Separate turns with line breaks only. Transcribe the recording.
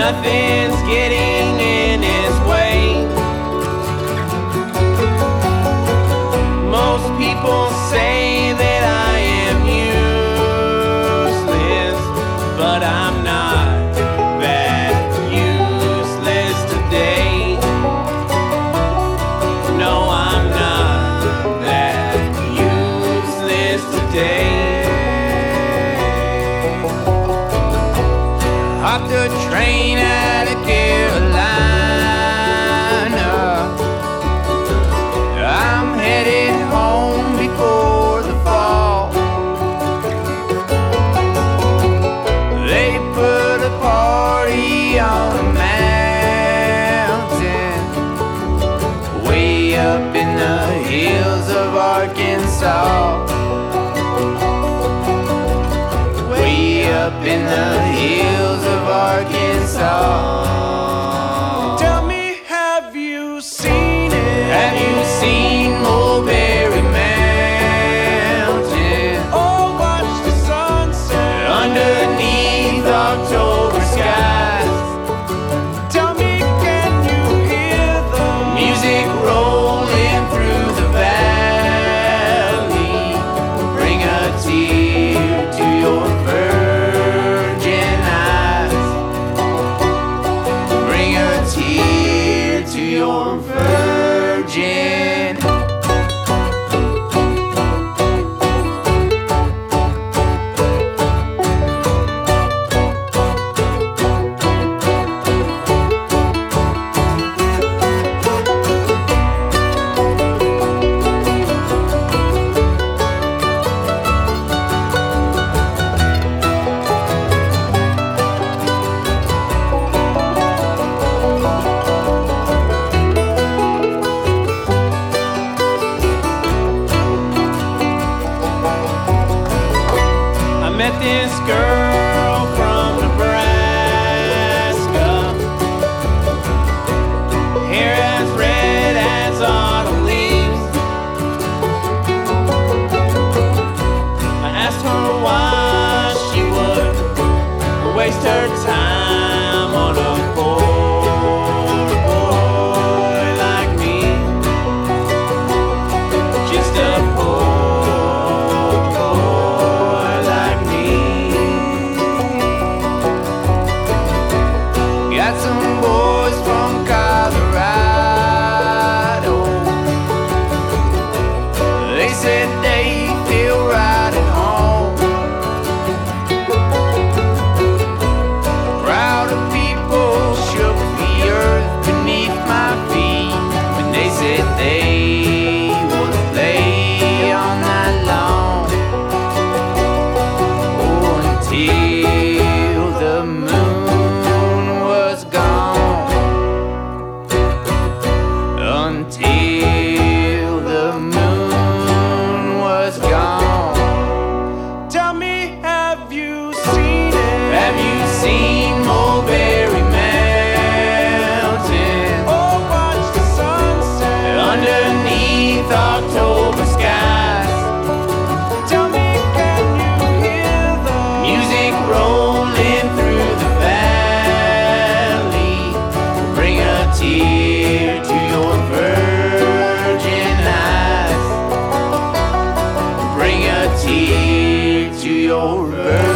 nothing's getting in his way. Most people say that I am useless, but I'm not that useless today. No, I'm not that useless today. Hopped a train out of Carolina. I'm headed home before the fall. They put a party on a mountain way up in the hills of Arkansas. Way up in the hills of Arkansas. Tell me, have you seen it? Have you seen Mulberry Mountain? Or watched the sunset underneath October skies? Tell me, can you hear the music rolling through the valley? Bring a tear to your virgin eyes. Bring a tear to your virgin. I met this girl from Nebraska, hair as red as autumn leaves. I asked her why she would waste her time on a poor boy like me. Just a poor boy like me. Got some boys from Colorado. They said they feel right at home. A crowd of people shook the earth beneath my feet when they said they would play all night long. Oh, until the moon was gone. Until the moon was gone. Tell me, have you seen it? Have you seen Mulberry Mountain? Or watched the sunset underneath October skies? Tell me, can you hear the music rolling through the valley? Bring a tear to your virgin eyes. Bring a tear to your virgin